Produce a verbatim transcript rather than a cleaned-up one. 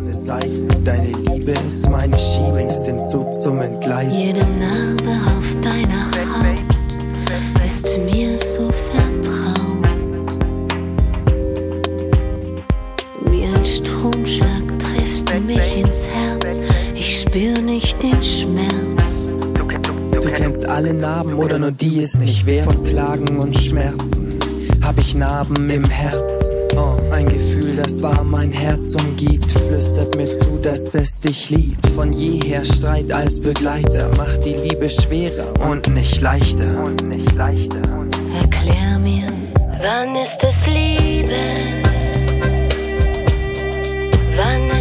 ohne Seiten. Deine Liebe ist meine Ski, bringst den Zug zum Entgleisen. Jede Narbe auf deiner Haut ist mir so vertraut. Wie ein Stromschlag triffst du mich ins Herz. Ich spür nicht den Schmerz. Du kennst alle Narben oder nur die es nicht wert. Von Klagen und Schmerzen hab ich Narben im Herzen. Oh, ein Gefühl, das war mein Herz umgibt, flüstert mir zu, dass es dich liebt. Von jeher Streit als Begleiter macht die Liebe schwerer und nicht leichter. Und nicht leichter. Erklär mir, wann ist es Liebe? Wann